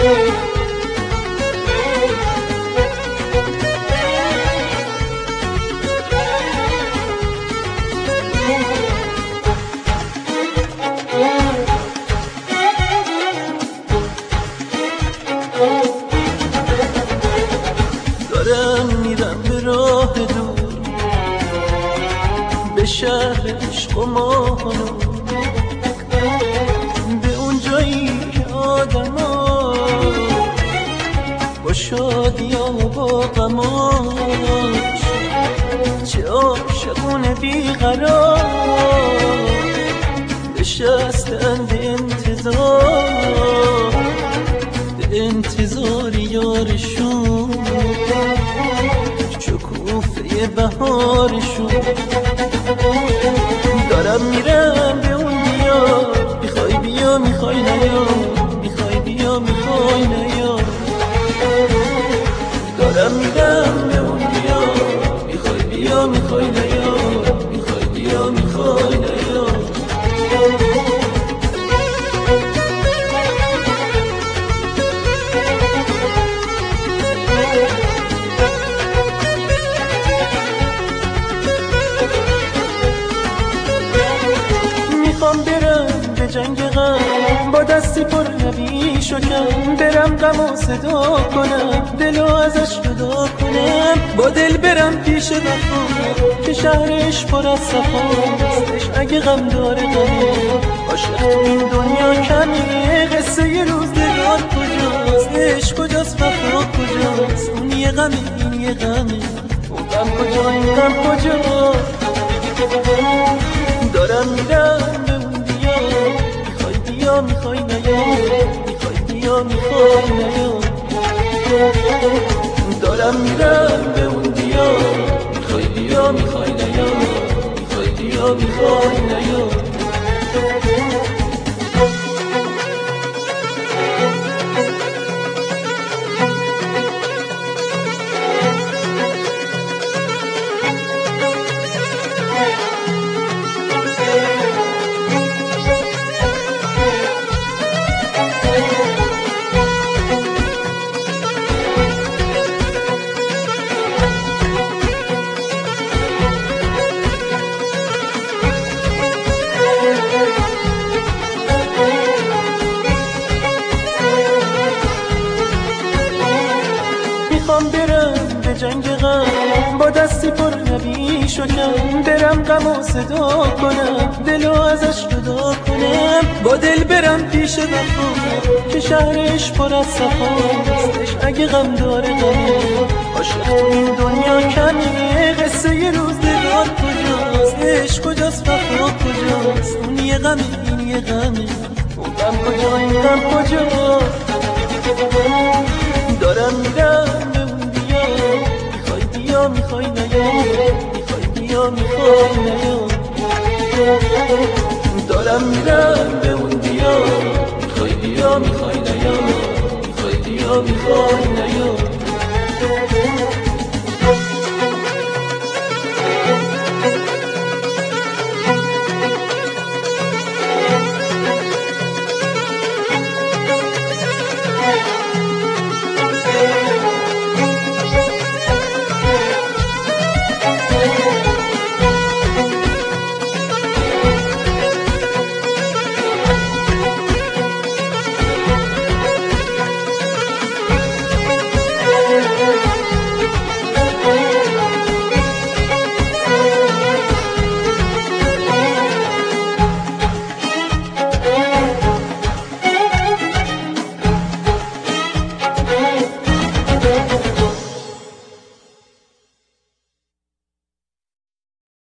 دارم میرم به راه دور، به شهر عشق و ماهانو، به اون جایی که آدما با شادیا و با غماش چه عاشقونه بیقرار نشستن به انتظار یارشون، شکوفه بهارشون. دارم میرم به اون دیار، میخوای بیا میخوای نیا، میخوای بیا میخوای نیا. دارم میرم به اون دیار، میخوای بیا میخوای نیا، میخوای بیا میخوای نیا. میخوام برم به جنگ غم، با دستی پر نبی شکم، برم غم و صدا کنم، دلو ازش جدا کنم. با دل برم پیش وفا که شهرش پر از صفاست، اگه غم داره غمه، عاشق تو این دنیا کمه. قصه ی روزگار کجاست، عشق کجاست، وفا کجاست؟ اون یه غمه این یه غمه، اون غم کجا این غم کجا؟ دارم میرم به اون دیار، میخوای بیا میخوای نیا، میخوای بیا میخوای نیا. دارم میرم به اون دیار، میخوای بیا میخوای نیا، میخوای بیا میخوای نیا. میخوام برم به جنگ غم، با دستی پر نبی شکم، برم غم و صدا کنم، دلو ازش جدا کنم. با دل برم پیش وفا که شهرش پر از صفاست، اگه غم داره غمه، عاشق تو این دنیا کمه. قصه ی روزگار کجاست، عشق کجاست، وفا کجاست؟ اون یه غمه این یه غمه، اون غم کجا این غم کجا؟ دارم میرم به اون دیار، میخوای بیا میخوای نیا، میخوای بیا میخوای نیا. دارم میرم به اون دیار، میخوای بیا میخوای نیا، میخوای بیا میخوای